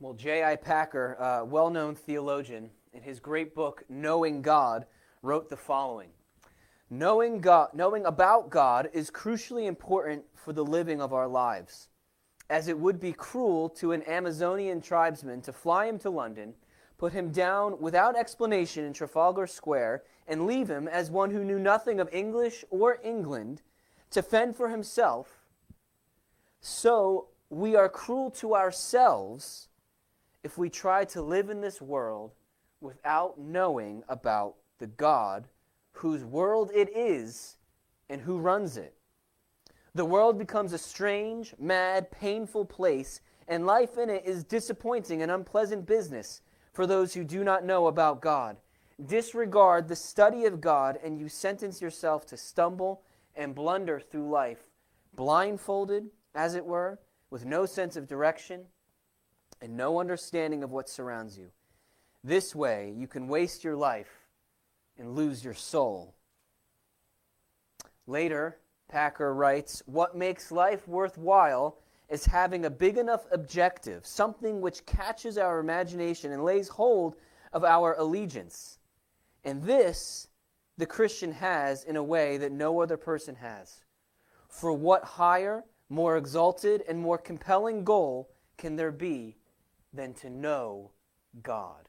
Well, J.I. Packer, a well-known theologian, in his great book, Knowing God, wrote the following. Knowing about God is crucially important for the living of our lives, as it would be cruel to an Amazonian tribesman to fly him to London, put him down without explanation in Trafalgar Square, and leave him as one who knew nothing of English or England to fend for himself. So we are cruel to ourselves if we try to live in this world without knowing about the God whose world it is and who runs it. The world becomes a strange, mad, painful place, and life in it is disappointing and unpleasant business for those who do not know about God. Disregard the study of God, and you sentence yourself to stumble and blunder through life, blindfolded, as it were, with no sense of direction and no understanding of what surrounds you. This way, you can waste your life and lose your soul. Later, Packer writes, what makes life worthwhile is having a big enough objective, something which catches our imagination and lays hold of our allegiance. And this the Christian has in a way that no other person has. For what higher, more exalted, and more compelling goal can there be than to know God?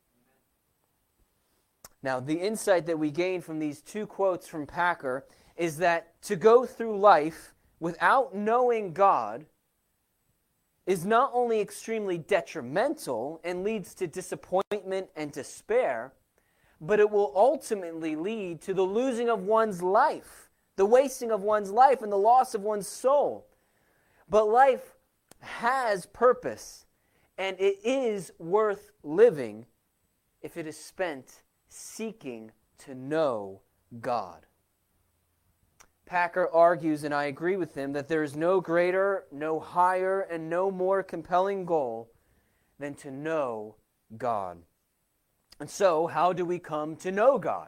Now, the insight that we gain from these two quotes from Packer is that to go through life without knowing God is not only extremely detrimental and leads to disappointment and despair, but it will ultimately lead to the losing of one's life, the wasting of one's life, and the loss of one's soul. But life has purpose, and it is worth living if it is spent seeking to know God. Packer argues, and I agree with him, that there is no greater, no higher, and no more compelling goal than to know God. And so, how do we come to know God?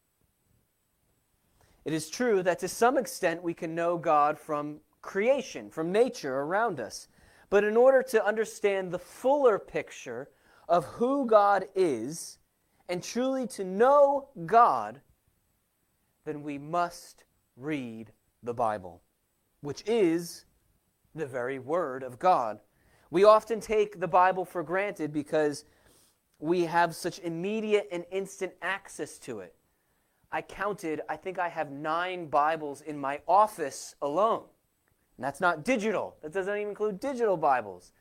It is true that to some extent we can know God from creation, from nature around us. But in order to understand the fuller picture of who God is, and truly to know God, then we must read the Bible, which is the very Word of God. We often take the Bible for granted because we have such immediate and instant access to it. I think I have 9 Bibles in my office alone. And that's not digital. That doesn't even include digital Bibles.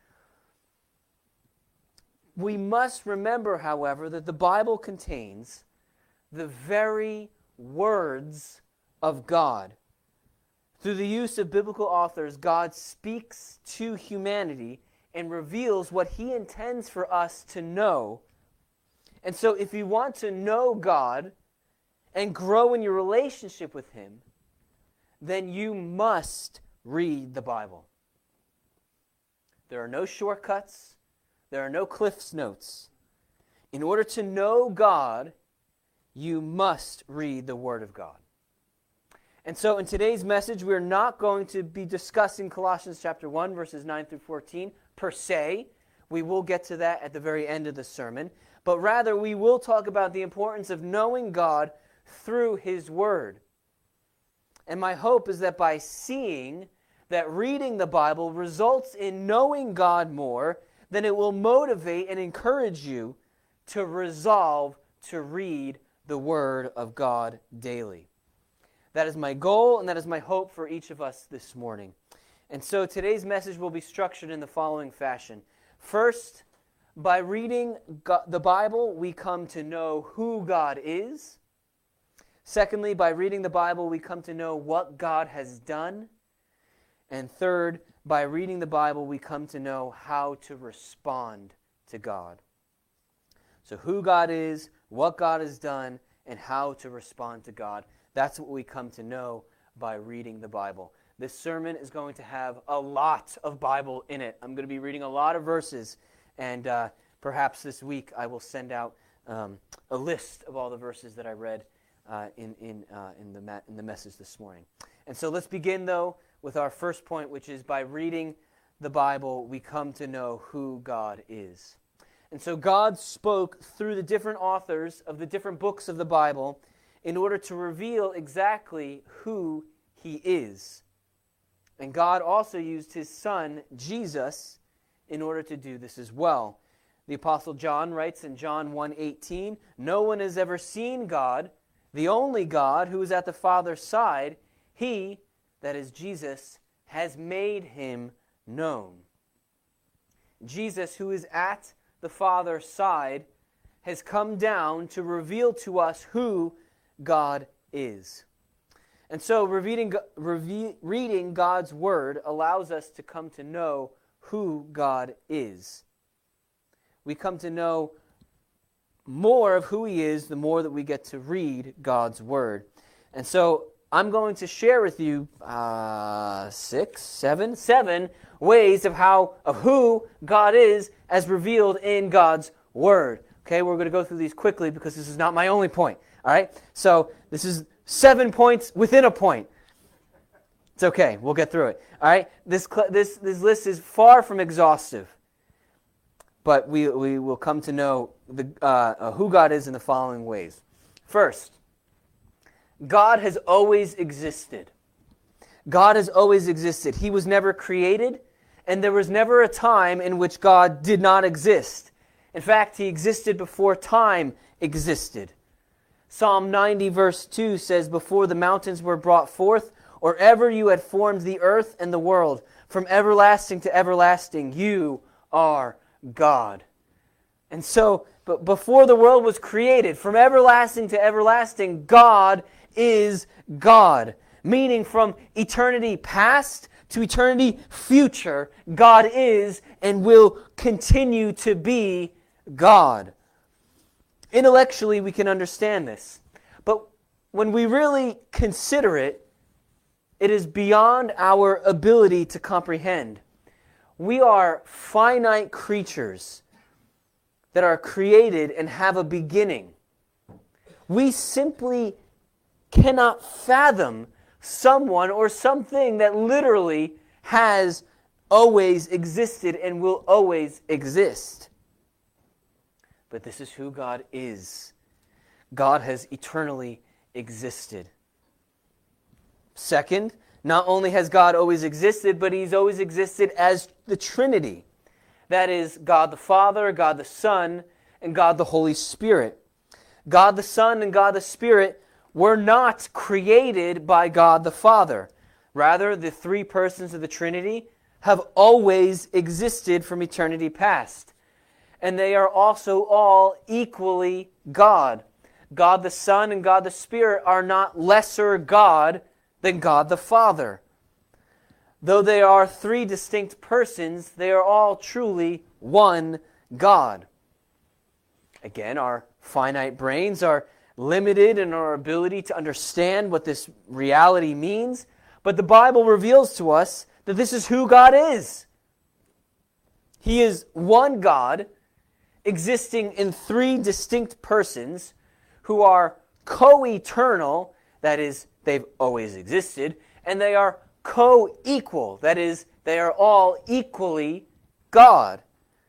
We must remember, however, that the Bible contains the very words of God. Through the use of biblical authors, God speaks to humanity and reveals what He intends for us to know. And so if you want to know God and grow in your relationship with Him, then you must read the Bible. There are no shortcuts. There are no Cliff's Notes. In order to know God, you must read the Word of God. And so in today's message, we're not going to be discussing Colossians chapter 1, verses 9 through 14, per se. We will get to that at the very end of the sermon. But rather, we will talk about the importance of knowing God through His Word. And my hope is that by seeing that reading the Bible results in knowing God more, then it will motivate and encourage you to resolve to read the Word of God daily. That is my goal, and that is my hope for each of us this morning. And so today's message will be structured in the following fashion. First, by reading the Bible, we come to know who God is. Secondly, by reading the Bible, we come to know what God has done. And third, by reading the Bible, we come to know how to respond to God. So who God is, what God has done, and how to respond to God. That's what we come to know by reading the Bible. This sermon is going to have a lot of Bible in it. I'm going to be reading a lot of verses, and perhaps this week I will send out a list of all the verses that I read in the message this morning. And so let's begin, though, with our first point, which is by reading the Bible, we come to know who God is. And so God spoke through the different authors of the different books of the Bible in order to reveal exactly who He is. And God also used His Son, Jesus, in order to do this as well. The Apostle John writes in John 1:18, "No one has ever seen God, the only God who is at the Father's side. He, that is Jesus, has made Him known." Jesus, who is at the Father's side, has come down to reveal to us who God is. And so reading God's Word allows us to come to know who God is. We come to know more of who He is the more that we get to read God's Word. And so I'm going to share with you seven ways of who God is as revealed in God's Word. Okay, we're going to go through these quickly because this is not my only point. All right, so this is 7 points within a point. It's okay, we'll get through it. All right, this list is far from exhaustive, but we will come to know who God is in the following ways. First, God has always existed. God has always existed. He was never created, and there was never a time in which God did not exist. In fact, He existed before time existed. Psalm 90 verse 2 says, "Before the mountains were brought forth, or ever you had formed the earth and the world, from everlasting to everlasting, you are God." And so, but before the world was created, from everlasting to everlasting, God is God. Meaning from eternity past to eternity future, God is and will continue to be God. Intellectually, we can understand this. But when we really consider it, it is beyond our ability to comprehend. We are finite creatures that are created and have a beginning. We simply cannot fathom someone or something that literally has always existed and will always exist. But this is who God is. God has eternally existed. Second, not only has God always existed, but He's always existed as the Trinity. That is, God the Father, God the Son, and God the Holy Spirit. God the Son and God the Spirit were not created by God the Father. Rather, the three persons of the Trinity have always existed from eternity past. And they are also all equally God. God the Son and God the Spirit are not lesser God than God the Father. Though they are three distinct persons, they are all truly one God. Again, our finite brains are limited in our ability to understand what this reality means, but the Bible reveals to us that this is who God is. He is one God, existing in three distinct persons who are co-eternal, that is, they've always existed, and they are co-equal, that is, they are all equally God.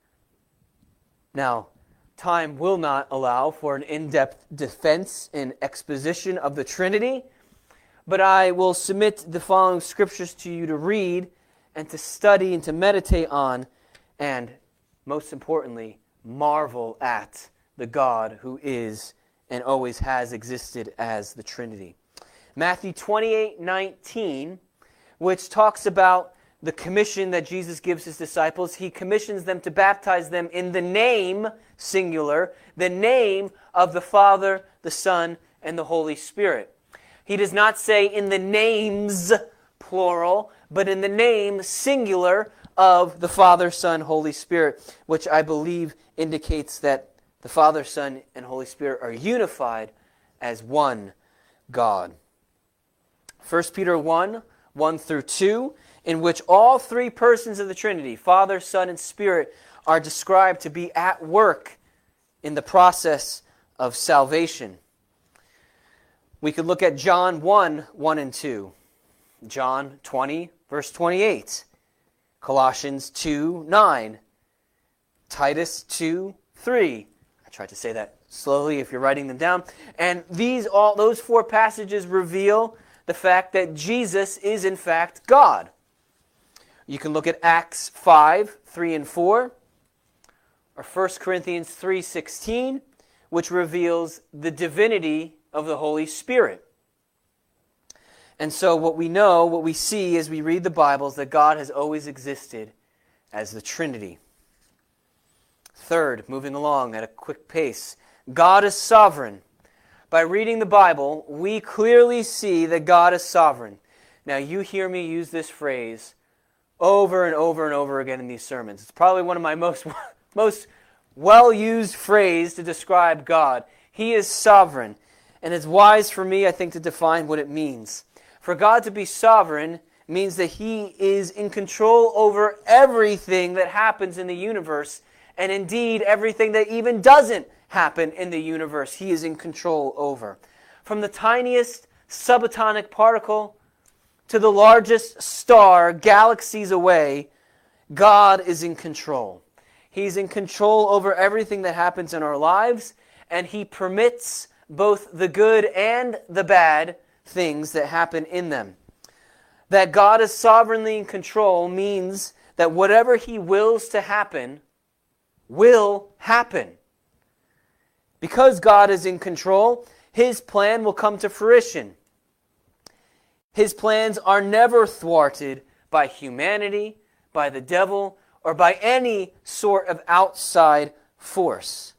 Now, time will not allow for an in-depth defense and exposition of the Trinity, but I will submit the following scriptures to you to read and to study and to meditate on, and most importantly, marvel at the God who is and always has existed as the Trinity. Matthew 28:19, which talks about the commission that Jesus gives His disciples. He commissions them to baptize them in the name, singular, the name of the Father, the Son, and the Holy Spirit. He does not say in the names, plural, but in the name, singular, of the Father, Son, Holy Spirit, which I believe indicates that the Father, Son, and Holy Spirit are unified as one God. 1 Peter 1 through 2, in which all three persons of the Trinity, Father, Son, and Spirit, are described to be at work in the process of salvation. We could look at John 1 and 2. John 20, verse 28. Colossians 2:9, Titus 2:3. I tried to say that slowly if you're writing them down. And those four passages reveal the fact that Jesus is in fact God. You can look at Acts 5:3 and 4, or 1 Corinthians 3:16, which reveals the divinity of the Holy Spirit. And so what we see as we read the Bible is that God has always existed as the Trinity. Third, moving along at a quick pace, God is sovereign. By reading the Bible, we clearly see that God is sovereign. Now, you hear me use this phrase over and over and over again in these sermons. It's probably one of my most well-used phrases to describe God. He is sovereign. And it's wise for me, I think, to define what it means. For God to be sovereign means that He is in control over everything that happens in the universe, and indeed everything that even doesn't happen in the universe, He is in control over. From the tiniest subatomic particle to the largest star galaxies away, God is in control. He's in control over everything that happens in our lives, and He permits both the good and the bad things that happen in them. That God is sovereignly in control means that whatever He wills to happen will happen. Because God is in control, His plan will come to fruition. His plans are never thwarted by humanity, by the devil, or by any sort of outside force.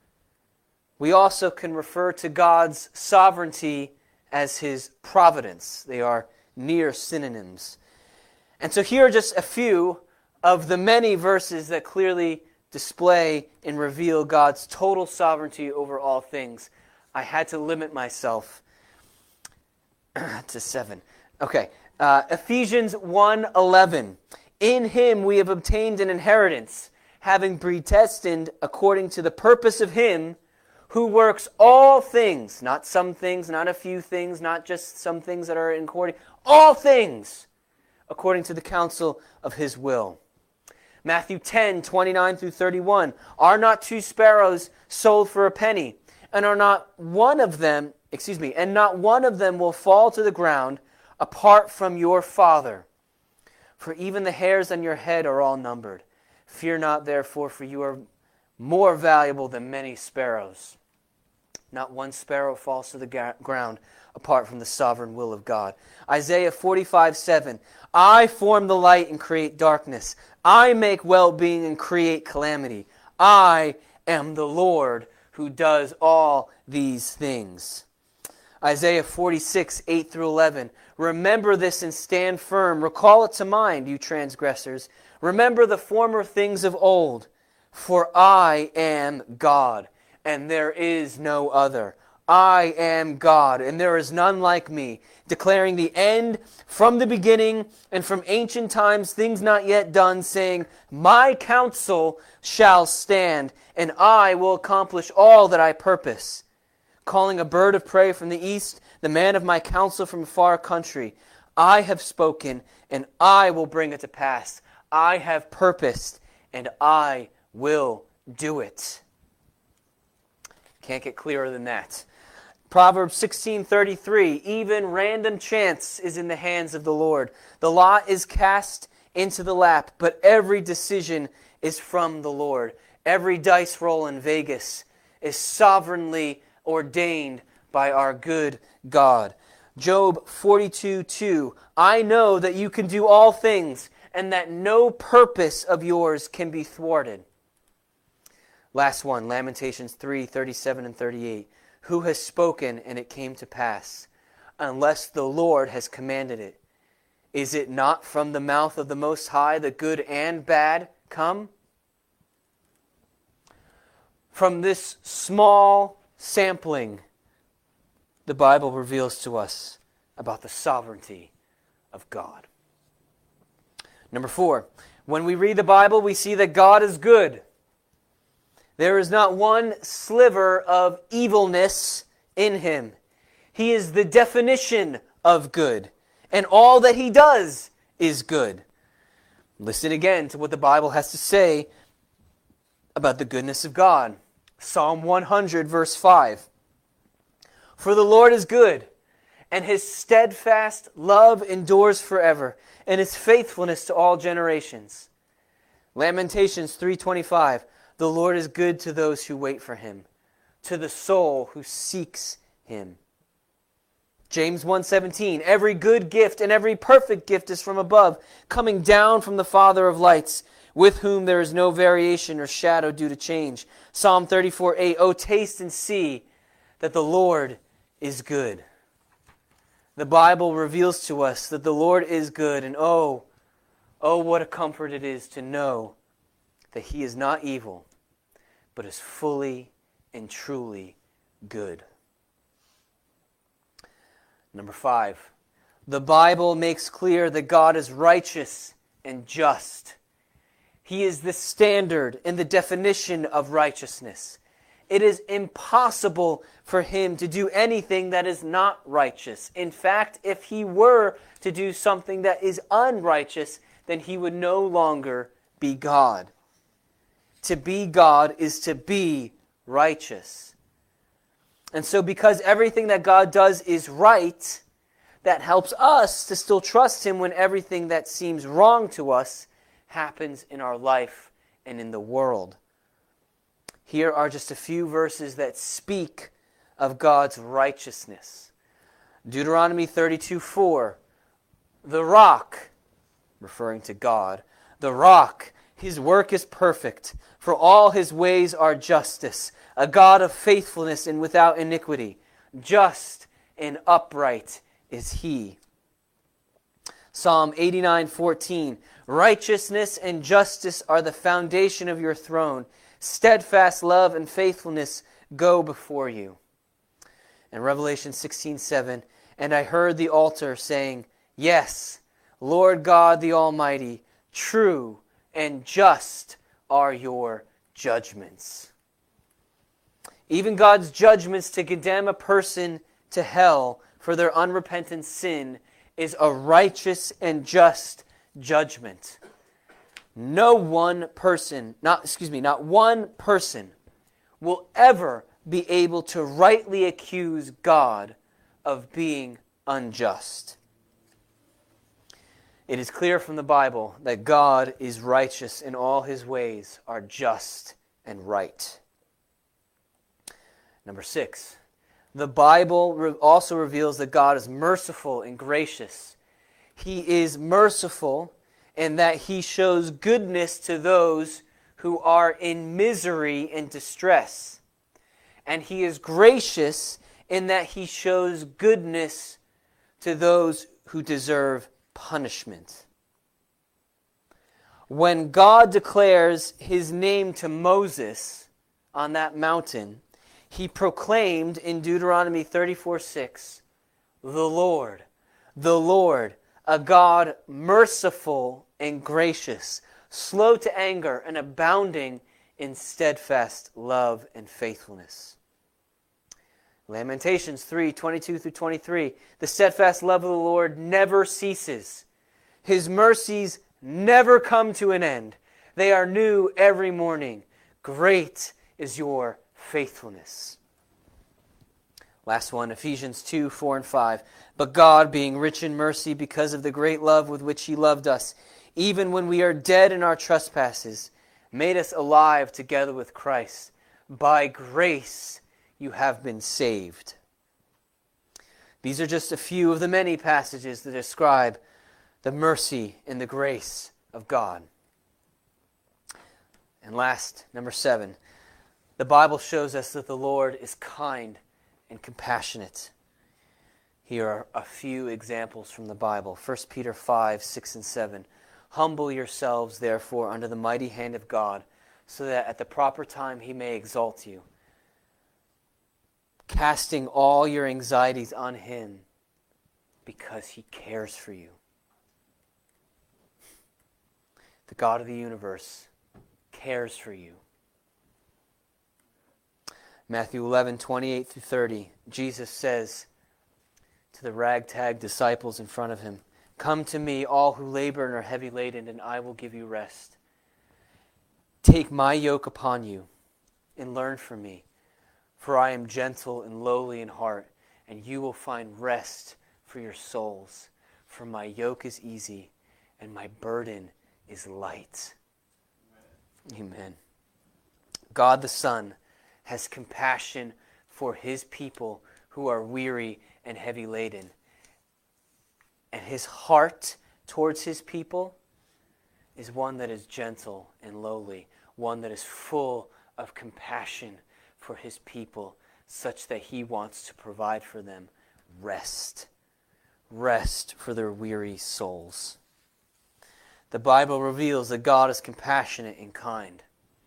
We also can refer to God's sovereignty as His providence. They are near synonyms. And so here are just a few of the many verses that clearly display and reveal God's total sovereignty over all things. I had to limit myself to 7. Okay, Ephesians 1:11. In Him we have obtained an inheritance, having predestined according to the purpose of Him who works all things, not some things, not a few things, not just some things that are according, all things according to the counsel of His will. Matthew 10:29 through 31. Are not 2 sparrows sold for a penny, and not one of them will fall to the ground apart from your Father. For even the hairs on your head are all numbered. Fear not, therefore, for you are more valuable than many sparrows. Not one sparrow falls to the ground apart from the sovereign will of God. Isaiah 45:7. I form the light and create darkness. I make well-being and create calamity. I am the Lord who does all these things. Isaiah 46:8 through 11. Remember this and stand firm. Recall it to mind, you transgressors. Remember the former things of old. For I am God, and there is no other. I am God, and there is none like me, declaring the end from the beginning and from ancient times, things not yet done, saying, my counsel shall stand, and I will accomplish all that I purpose. Calling a bird of prey from the east, the man of my counsel from a far country. I have spoken, and I will bring it to pass. I have purposed, and I will do it. Can't get clearer than that. Proverbs 16:33. Even random chance is in the hands of the Lord. The lot is cast into the lap, but every decision is from the Lord. Every dice roll in Vegas is sovereignly ordained by our good God. Job 42:2. I know that you can do all things, and that no purpose of yours can be thwarted. Last one, Lamentations 3:37 and 38. Who has spoken and it came to pass, unless the Lord has commanded it? Is it not from the mouth of the Most High the good and bad come? From this small sampling, the Bible reveals to us about the sovereignty of God. Number 4, when we read the Bible, we see that God is good. There is not one sliver of evilness in Him. He is the definition of good, and all that He does is good. Listen again to what the Bible has to say about the goodness of God. Psalm 100, verse 5. For the Lord is good, and his steadfast love endures forever, and his faithfulness to all generations. Lamentations 3:25. The Lord is good to those who wait for him, to the soul who seeks him. James 1:17. Every good gift and every perfect gift is from above, coming down from the Father of lights, with whom there is no variation or shadow due to change. Psalm 34:8. Oh, taste and see that the Lord is good. The Bible reveals to us that the Lord is good, and oh, what a comfort it is to know that he is not evil, but is fully and truly good. Number 5, the Bible makes clear that God is righteous and just. He is the standard and the definition of righteousness. It is impossible for him to do anything that is not righteous. In fact, if he were to do something that is unrighteous, then he would no longer be God. To be God is to be righteous. And so because everything that God does is right, that helps us to still trust him when everything that seems wrong to us happens in our life and in the world. Here are just a few verses that speak of God's righteousness. Deuteronomy 32:4. The rock, referring to God, the rock, his work is perfect, for all his ways are justice, a God of faithfulness and without iniquity. Just and upright is he. Psalm 89:14. Righteousness and justice are the foundation of your throne. Steadfast love and faithfulness go before you. And Revelation 16:7. And I heard the altar saying, Yes, Lord God the Almighty, true and just are your judgments. Even God's judgments to condemn a person to hell for their unrepentant sin is a righteous and just judgment. Not one person will ever be able to rightly accuse God of being unjust. It is clear from the Bible that God is righteous and all his ways are just and right. Number 6, the Bible also reveals that God is merciful and gracious. He is merciful in that he shows goodness to those who are in misery and distress. And he is gracious in that he shows goodness to those who deserve punishment. When God declares his name to Moses on that mountain, he proclaimed in Deuteronomy 34:6, the Lord, a God merciful and gracious, slow to anger and abounding in steadfast love and faithfulness. Lamentations 3:22-23. The steadfast love of the Lord never ceases. His mercies never come to an end. They are new every morning. Great is your faithfulness. Last one, Ephesians 2:4-5. But God, being rich in mercy because of the great love with which he loved us, even when we are dead in our trespasses, made us alive together with Christ. By grace you have been saved. These are just a few of the many passages that describe the mercy and the grace of God. And last, number 7, the Bible shows us that the Lord is kind and compassionate. Here are a few examples from the Bible. 1 Peter 5:6-7. Humble yourselves, therefore, under the mighty hand of God, so that at the proper time he may exalt you, casting all your anxieties on him because he cares for you. The God of the universe cares for you. Matthew 11:28-30, Jesus says to the ragtag disciples in front of him, Come to me, all who labor and are heavy laden, and I will give you rest. Take my yoke upon you and learn from me, for I am gentle and lowly in heart, and you will find rest for your souls. For my yoke is easy and my burden is light. Amen. God the Son has compassion for his people who are weary and heavy laden. And his heart towards his people is one that is gentle and lowly, one that is full of compassion for his people, such that he wants to provide for them rest. Rest for their weary souls. The Bible reveals that God is compassionate and kind.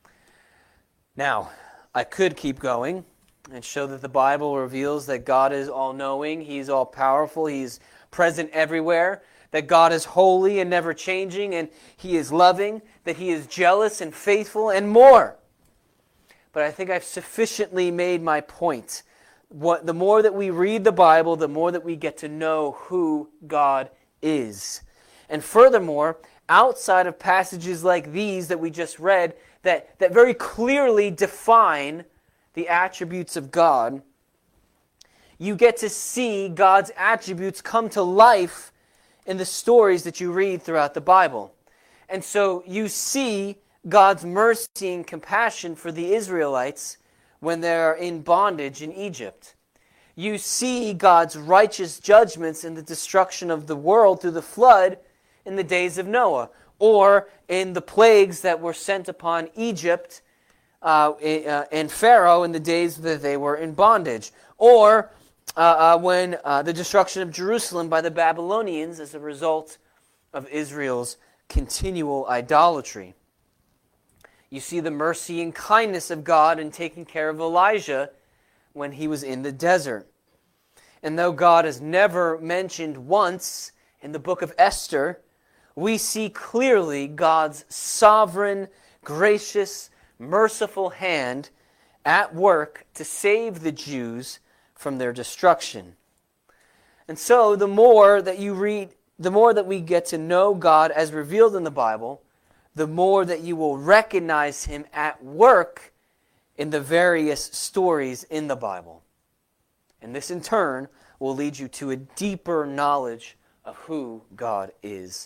Now, I could keep going and show that the Bible reveals that God is all-knowing, he's all-powerful, he's present everywhere, that God is holy and never changing, and he is loving, that he is jealous and faithful, and more. But I think I've sufficiently made my point. The more that we read the Bible, the more that we get to know who God is. And furthermore, outside of passages like these that we just read, that very clearly define the attributes of God, you get to see God's attributes come to life in the stories that you read throughout the Bible. And so you see God's mercy and compassion for the Israelites when they're in bondage in Egypt. You see God's righteous judgments in the destruction of the world through the flood in the days of Noah, or in the plagues that were sent upon Egypt and Pharaoh in the days that they were in bondage, or when the destruction of Jerusalem by the Babylonians as a result of Israel's continual idolatry. You see the mercy and kindness of God in taking care of Elijah when he was in the desert. And though God is never mentioned once in the book of Esther, we see clearly God's sovereign, gracious, merciful hand at work to save the Jews from their destruction. And so the more that you read, the more that we get to know God as revealed in the Bible, the more that you will recognize him at work in the various stories in the Bible. And this in turn will lead you to a deeper knowledge of who God is.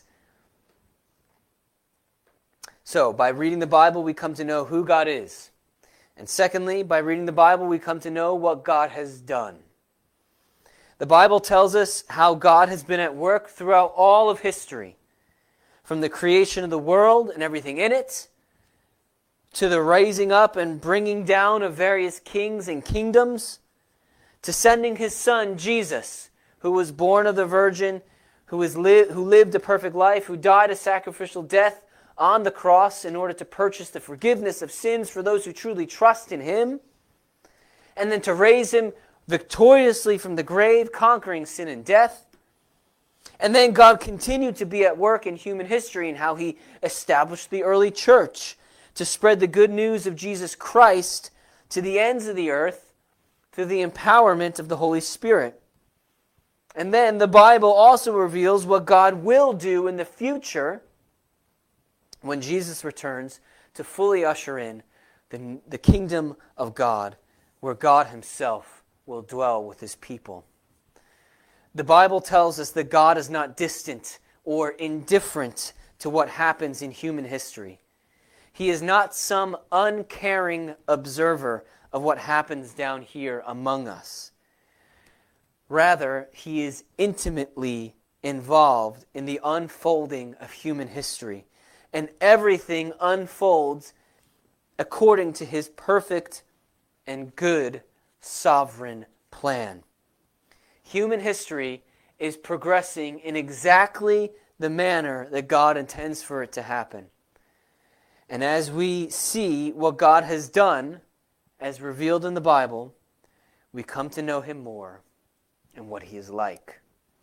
So, by reading the Bible, we come to know who God is. And secondly, by reading the Bible, we come to know what God has done. The Bible tells us how God has been at work throughout all of history, from the creation of the world and everything in it, to the raising up and bringing down of various kings and kingdoms, to sending his Son, Jesus, who was born of the Virgin, who lived a perfect life, who died a sacrificial death on the cross in order to purchase the forgiveness of sins for those who truly trust in him, and then to raise him victoriously from the grave, conquering sin and death. And then God continued to be at work in human history in how he established the early church to spread the good news of Jesus Christ to the ends of the earth through the empowerment of the Holy Spirit. And then the Bible also reveals what God will do in the future when Jesus returns to fully usher in the kingdom of God, where God himself will dwell with his people. The Bible tells us that God is not distant or indifferent to what happens in human history. He is not some uncaring observer of what happens down here among us. Rather, he is intimately involved in the unfolding of human history, and everything unfolds according to his perfect and good sovereign plan. Human history is progressing in exactly the manner that God intends for it to happen. And as we see what God has done, as revealed in the Bible, we come to know him more and what he is like.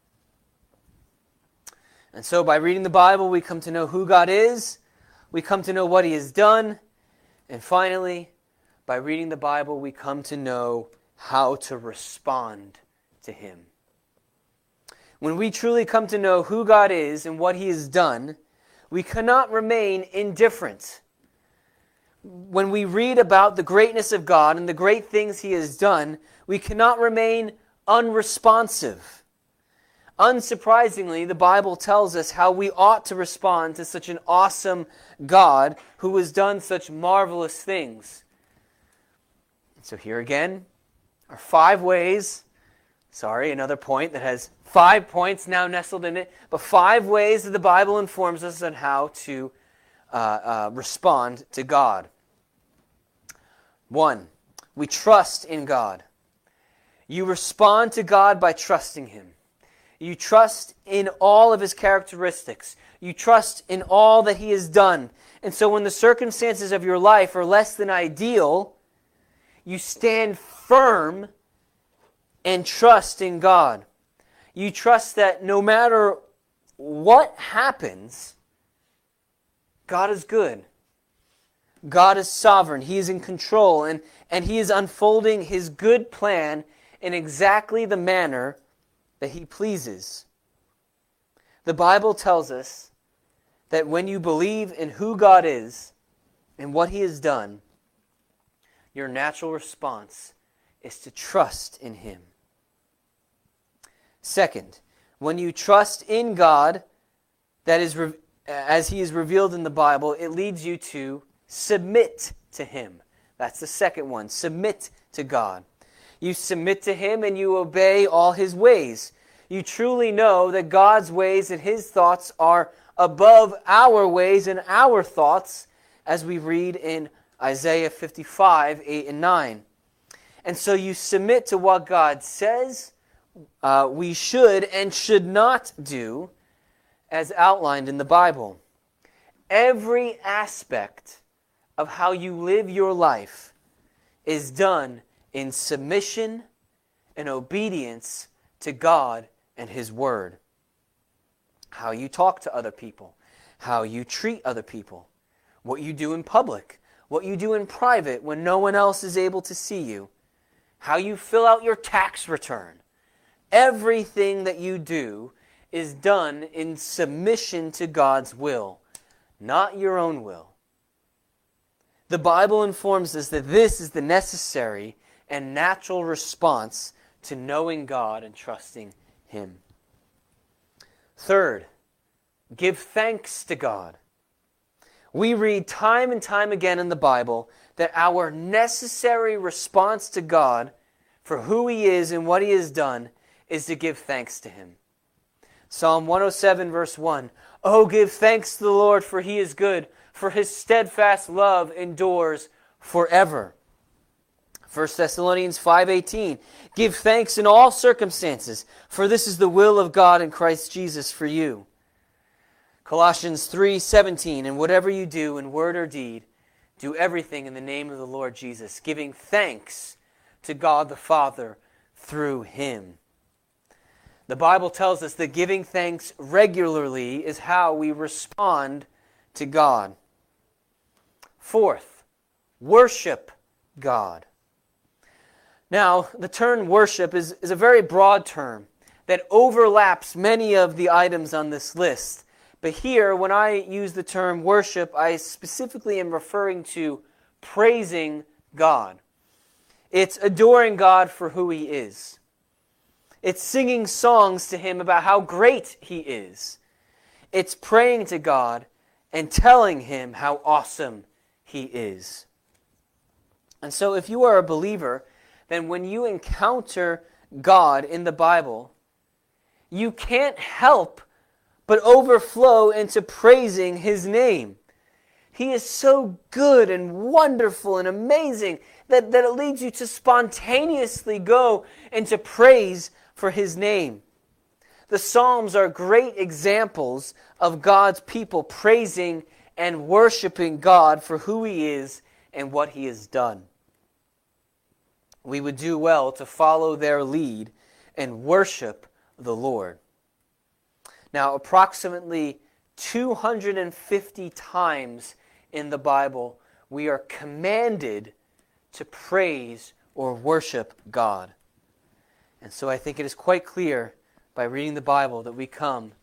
And so by reading the Bible, we come to know who God is, we come to know what he has done, and finally, by reading the Bible, we come to know how to respond to him. when we truly come to know who God is and what He has done, we cannot remain indifferent. When we read about the greatness of God and the great things He has done, we cannot remain unresponsive. Unsurprisingly, the Bible tells us how we ought to respond to such an awesome God who has done such marvelous things. So here again are 5 ways, another point that has 5 points now nestled in it, but 5 ways that the Bible informs us on how to respond to God. 1, we trust in God. You respond to God by trusting Him. You trust in all of His characteristics. You trust in all that He has done. And so when the circumstances of your life are less than ideal, you stand firm and trust in God. You trust that no matter what happens, God is good. God is sovereign. He is in control, and He is unfolding His good plan in exactly the manner that He pleases. The Bible tells us that when you believe in who God is and what He has done, your natural response is to trust in Him. Second, when you trust in God, that is, as He is revealed in the Bible, it leads you to submit to Him. That's the second one. Submit to God. You submit to Him and you obey all His ways. You truly know that God's ways and His thoughts are above our ways and our thoughts, as we read in Isaiah 55, 8 and 9. And so you submit to what God says we should and should not do, as outlined in the Bible. Every aspect of how you live your life is done in submission and obedience to God and His Word. How you talk to other people, how you treat other people, what you do in public, what you do in private when no one else is able to see you, how you fill out your tax return. Everything that you do is done in submission to God's will, not your own will. The Bible informs us that this is the necessary and natural response to knowing God and trusting Him. Third, give thanks to God. We read time and time again in the Bible that our necessary response to God for who He is and what He has done is to give thanks to Him. Psalm 107 verse 1, "Oh, give thanks to the Lord, for He is good, for His steadfast love endures forever." 1 Thessalonians 5:18, "Give thanks in all circumstances, for this is the will of God in Christ Jesus for you." Colossians 3:17, "And whatever you do in word or deed, do everything in the name of the Lord Jesus, giving thanks to God the Father through Him." The Bible tells us that giving thanks regularly is how we respond to God. Fourth, worship God. Now, the term worship is a very broad term that overlaps many of the items on this list. But here, when I use the term worship, I specifically am referring to praising God. It's adoring God for who He is. It's singing songs to Him about how great He is. It's praying to God and telling Him how awesome He is. And so if you are a believer, then when you encounter God in the Bible, you can't help but overflow into praising His name. He is so good and wonderful and amazing that it leads you to spontaneously go into praise for His name. The Psalms are great examples of God's people praising and worshiping God for who He is and what He has done. We would do well to follow their lead and worship the Lord. Now, approximately 250 times in the Bible, we are commanded to praise or worship God. And so I think it is quite clear by reading the Bible that we come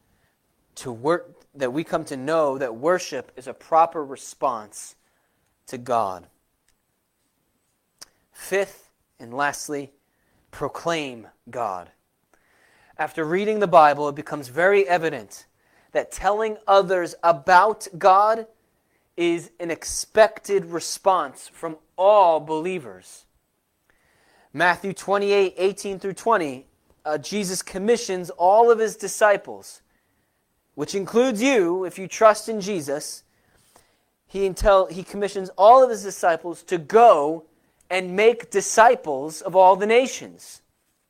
to know that worship is a proper response to God. Fifth and lastly, proclaim God. After reading the Bible, it becomes very evident that telling others about God is an expected response from all believers. Matthew 28:18 through 20, Jesus commissions all of his disciples, which includes you if you trust in Jesus. He commissions all of his disciples to go and make disciples of all the nations.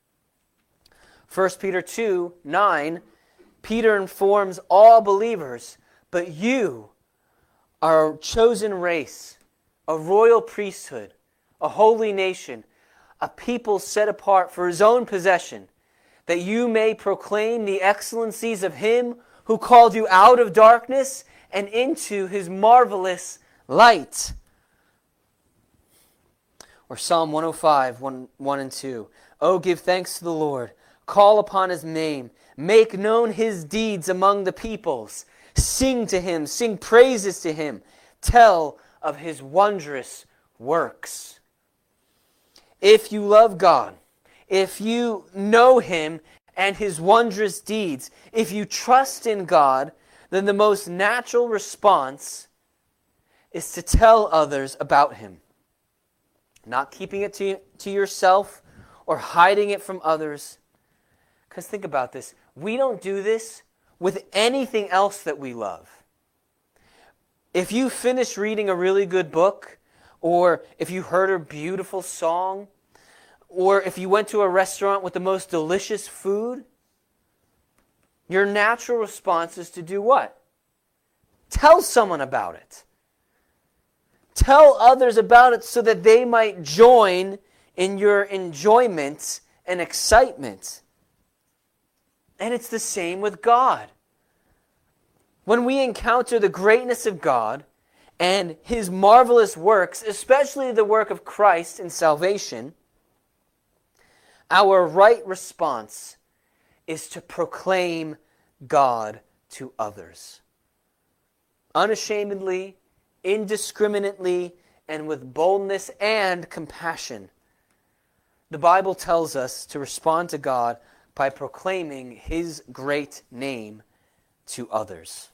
1 Peter 2:9, Peter informs all believers, but you are a chosen race, a royal priesthood, a holy nation, a people set apart for his own possession, that you may proclaim the excellencies of him who called you out of darkness and into his marvelous light. Or Psalm 105, 1 and 2. Oh, give thanks to the Lord. Call upon his name. Make known his deeds among the peoples. Sing to him. Sing praises to him. Tell of his wondrous works. If you love God, if you know him and his wondrous deeds, if you trust in God, then the most natural response is to tell others about him. Not keeping it to yourself or hiding it from others. Because think about this. We don't do this with anything else that we love. If you finish reading a really good book, or if you heard a beautiful song, or if you went to a restaurant with the most delicious food, your natural response is to do what? Tell someone about it. Tell others about it so that they might join in your enjoyment and excitement. And it's the same with God. When we encounter the greatness of God and his marvelous works, especially the work of Christ in salvation, our right response is to proclaim God to others. Unashamedly, indiscriminately, and with boldness and compassion. The Bible tells us to respond to God by proclaiming his great name to others.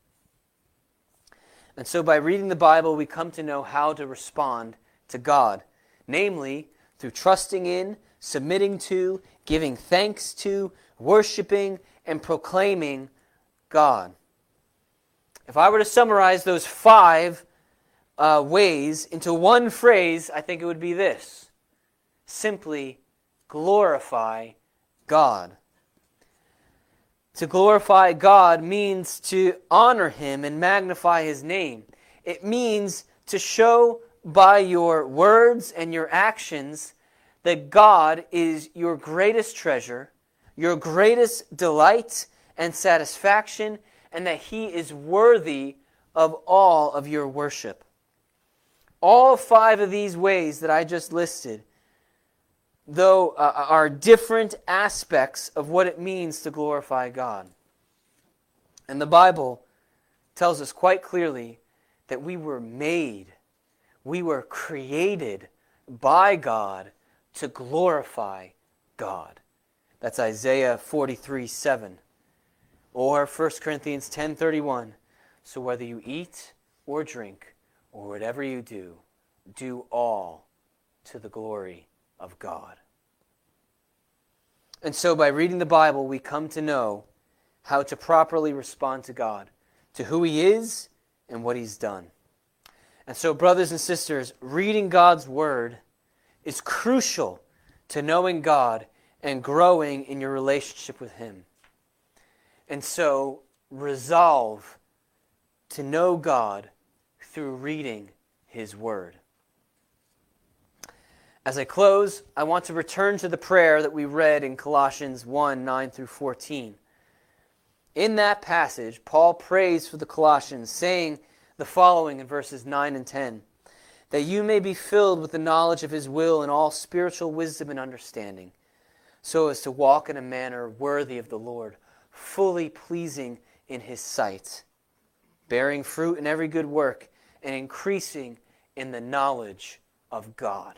And so by reading the Bible, we come to know how to respond to God, namely through trusting in, submitting to, giving thanks to, worshiping, and proclaiming God. If I were to summarize those 5 ways into one phrase, I think it would be this: simply glorify God. To glorify God means to honor him and magnify his name. It means to show by your words and your actions that God is your greatest treasure, your greatest delight and satisfaction, and that he is worthy of all of your worship. All 5 of these ways that I just listed, though, are different aspects of what it means to glorify God. And the Bible tells us quite clearly that we were made, we were created by God to glorify God. That's Isaiah 43:7. Or 1 Corinthians 10:31. So whether you eat or drink or whatever you do, do all to the glory of God. And so by reading the Bible, we come to know how to properly respond to God, to who he is and what he's done. And so, brothers and sisters, reading God's word is crucial to knowing God and growing in your relationship with him. And so, resolve to know God through reading his word. As I close, I want to return to the prayer that we read in Colossians 1:9 through 14. In that passage, Paul prays for the Colossians, saying the following in verses 9 and 10, that you may be filled with the knowledge of his will and all spiritual wisdom and understanding, so as to walk in a manner worthy of the Lord, fully pleasing in His sight, bearing fruit in every good work, and increasing in the knowledge of God.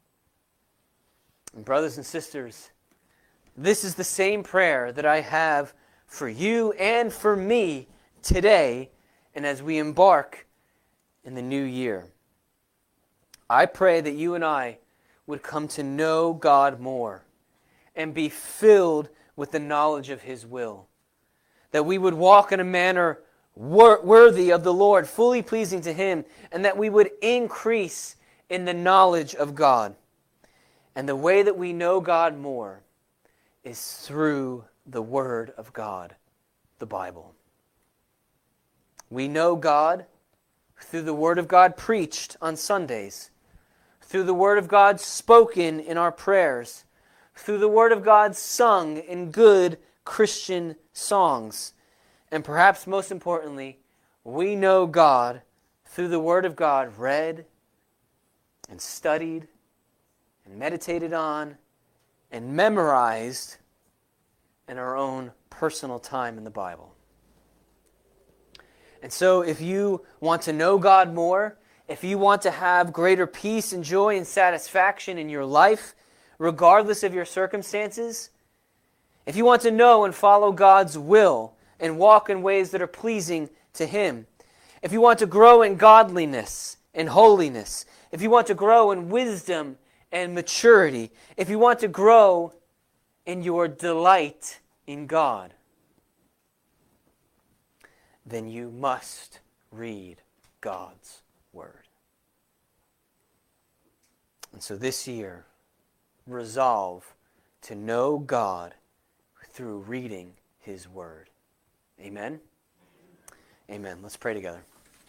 And brothers and sisters, this is the same prayer that I have for you and for me today, and as we embark in the new year. I pray that you and I would come to know God more and be filled with the knowledge of His will. That we would walk in a manner worthy of the Lord, fully pleasing to Him, and that we would increase in the knowledge of God. And the way that we know God more is through the Word of God, the Bible. We know God through the Word of God preached on Sundays, through the Word of God spoken in our prayers, through the Word of God sung in good Christian songs. And perhaps most importantly, we know God through the Word of God read and studied and meditated on and memorized in our own personal time in the Bible. And so if you want to know God more, if you want to have greater peace and joy and satisfaction in your life, regardless of your circumstances, if you want to know and follow God's will and walk in ways that are pleasing to Him, if you want to grow in godliness and holiness, if you want to grow in wisdom and maturity, if you want to grow in your delight in God, then you must read God's Word. And so this year, resolve to know God through reading His Word. Amen? Amen. Let's pray together.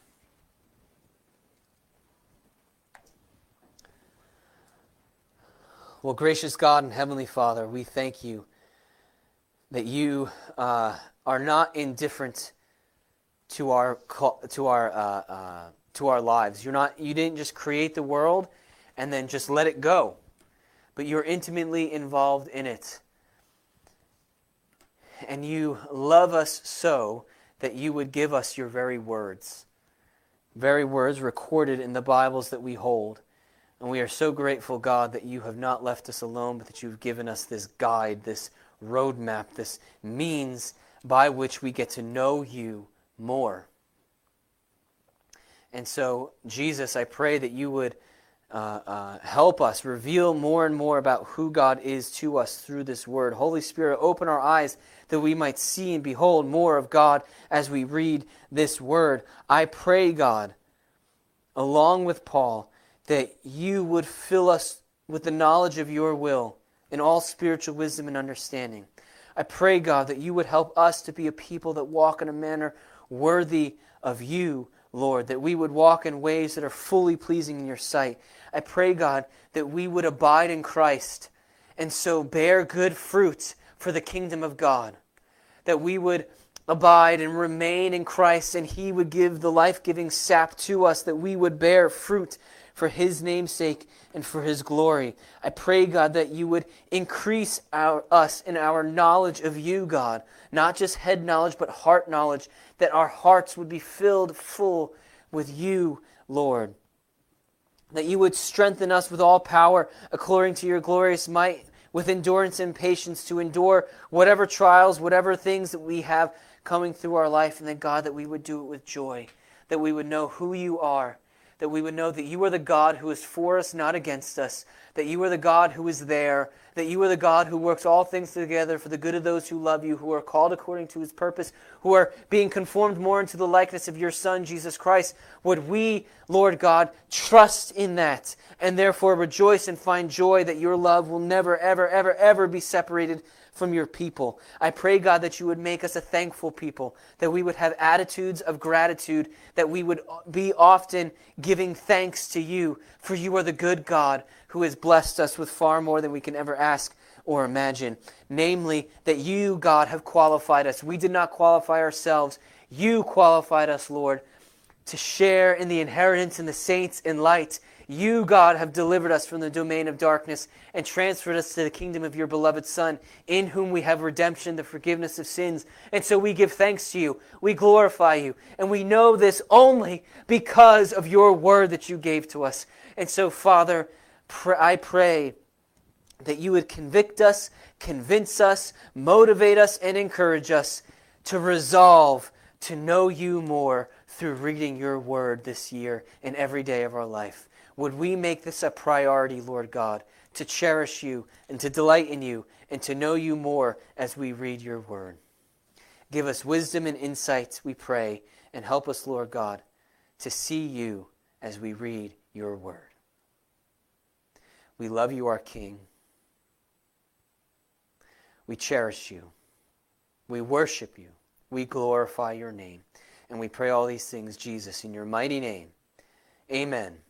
Well, gracious God and Heavenly Father, we thank You that You are not indifferent to our lives. You didn't just create the world and then just let it go, but you're intimately involved in it. And You love us so that You would give us Your very words recorded in the Bibles that we hold. And we are so grateful, God, that You have not left us alone, but that You've given us this guide, this roadmap, this means by which we get to know You more. And so, Jesus, I pray that You would help us reveal more and more about who God is to us through this Word. Holy Spirit, open our eyes that we might see and behold more of God as we read this Word. I pray, God, along with Paul, that You would fill us with the knowledge of Your will in all spiritual wisdom and understanding. I pray, God, that You would help us to be a people that walk in a manner worthy of You, Lord, that we would walk in ways that are fully pleasing in Your sight. I pray, God, that we would abide in Christ and so bear good fruit for the kingdom of God, that we would abide and remain in Christ and He would give the life-giving sap to us, that we would bear fruit for His name's sake and for His glory. I pray, God, that You would increase us in our knowledge of You, God, not just head knowledge, but heart knowledge, that our hearts would be filled full with You, Lord. That You would strengthen us with all power according to Your glorious might, with endurance and patience to endure whatever trials, whatever things that we have coming through our life, and that, God, that we would do it with joy, that we would know who You are, that we would know that You are the God who is for us, not against us, that You are the God who is there, that You are the God who works all things together for the good of those who love You, who are called according to His purpose, who are being conformed more into the likeness of Your Son, Jesus Christ. Would we, Lord God, trust in that and therefore rejoice and find joy that Your love will never, ever, ever, ever be separated from Your people. I pray, God, that You would make us a thankful people, that we would have attitudes of gratitude, that we would be often giving thanks to You, for You are the good God who has blessed us with far more than we can ever ask or imagine. Namely, that You, God, have qualified us. We did not qualify ourselves. You qualified us, Lord, to share in the inheritance in the saints in light. You, God, have delivered us from the domain of darkness and transferred us to the kingdom of your beloved Son, in whom we have redemption, the forgiveness of sins. And so we give thanks to you, we glorify you, and we know this only because of your word that you gave to us. And so, Father, I pray that you would convict us, convince us, motivate us, and encourage us to resolve to know you more through reading your word this year and every day of our life. Would we make this a priority, Lord God, to cherish you and to delight in you and to know you more as we read your word. Give us wisdom and insights, we pray, and help us, Lord God, to see you as we read your word. We love you, our King. We cherish you. We worship you. We glorify your name. And we pray all these things, Jesus, in your mighty name. Amen.